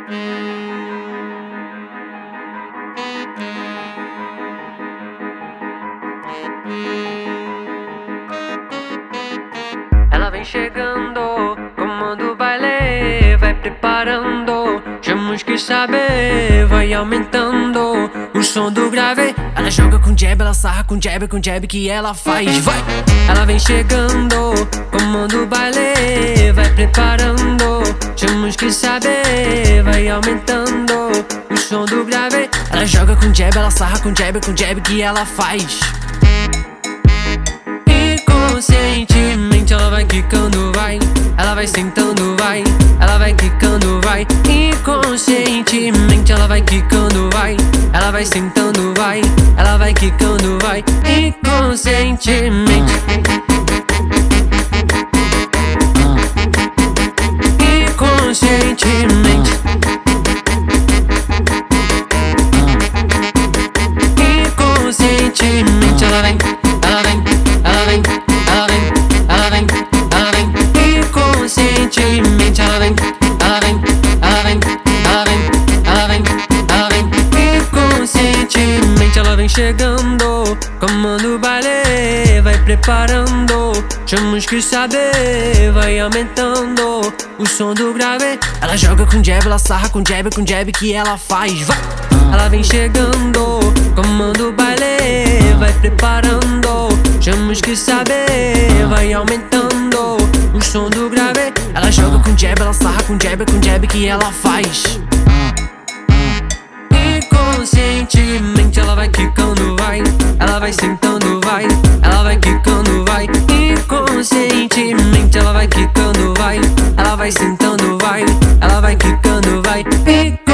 Ela vem chegando, comanda o baile, vai preparando, chama os que saber, vai aumentando o som do grave. Ela joga com jab, ela sarra com jab que ela faz, vai! Ela vem chegando, comanda o baile, vai preparando, chama os que saber, vai aumentando o som do grave. Ela joga com jab, ela sarra com jab que ela faz. Inconscientemente ela vai quicando, vai. Ela vai sentando, vai. Ela vai quicando, vai. Inconscientemente ela vai quicando, vai. Ela vai sentando, vai. Ela vai quicando, vai. Inconscientemente. Inconscientemente. Inconscientemente ela vem, ela vem, ela vem, ela vem, ela vem, ela vem. Inconscientemente ela vem, ela vem, ela vem, ela vem, ela vem, ela vem. Inconscientemente ela vem chegando, comanda o baile, vai preparando, chama os que saber, vai aumentando o som do grave. Ela joga com jab, ela sarra com jab que ela faz, vai! Ela vem chegando, comanda o baile, vai preparando, chama os que saber, vai aumentando o som do grave. Ela joga com jab, ela sarra com jab que ela faz. Inconscientemente ela vai quicando, vai. Ela vai sentando, vai. Ela vai quicando, vai. Inconscientemente ela vai quicando, vai. Ela vai sentando, vai. Ela vai quicando, vai.